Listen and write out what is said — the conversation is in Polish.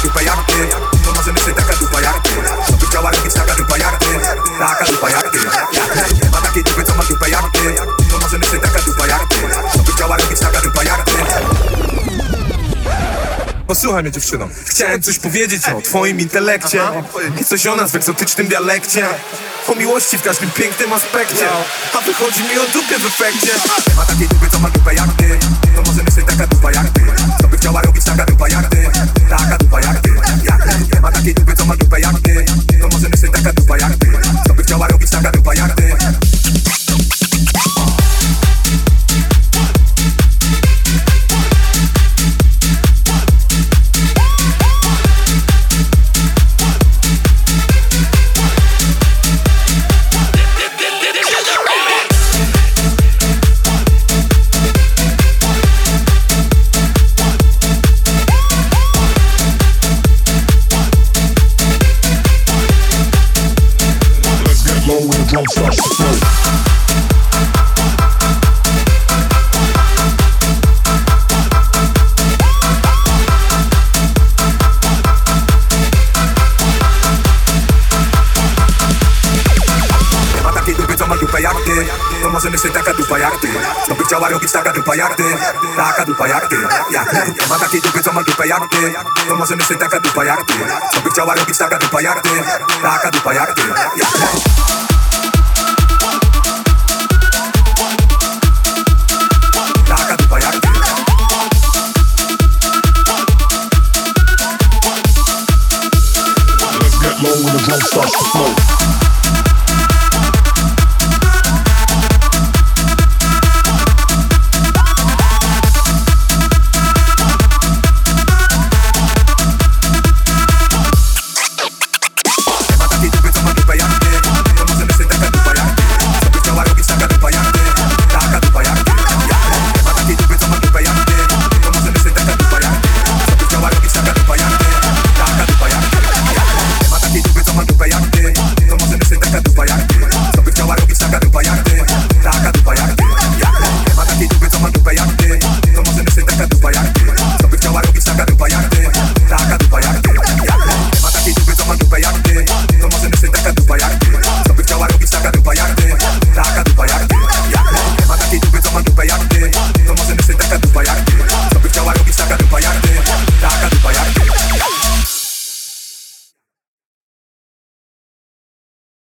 dupę jak ty, to może myśleć taka dupa jak ty. To by chciała robić taka dupa jak ty, taka dupa jak ty. Nie ma takiej dupy, co ma dupę jak ty, to może myśleć taka dupa jak ty. To by chciała robić taka dupa jak ty. Posłuchaj mnie, dziewczyno. Chciałem coś powiedzieć o twoim intelekcie i coś o nas w egzotycznym dialekcie, o miłości w każdym pięknym aspekcie, a wychodzi mi o dupie w efekcie. Nie ma takiej dupy, co ma dupę jak ty, to może myśleć taka dupa jak ty. To by chciała robić taka dupa jak ty, taka dupa jak ty. Nie ma takiej dupy, co ma dupę jak ty, to może myśleć taka dupa jak ty. To by chciała robić taka dupa jak ty. Drum starts to flow. Nie ma takiej dupy, co ma dupę jak ty, to może myśleć taka dupa jak ty. To by chciała robić taka dupa jak ty, taka dupa jak ty. Nie ma takiej dupy, co ma dupę jak ty, to może myśleć taka dupa jak ty. To by chciała robić taka dupa jak ty, taka dupa jak ty. Taka dupa jak ty. Let's get low when the drum starts to flow.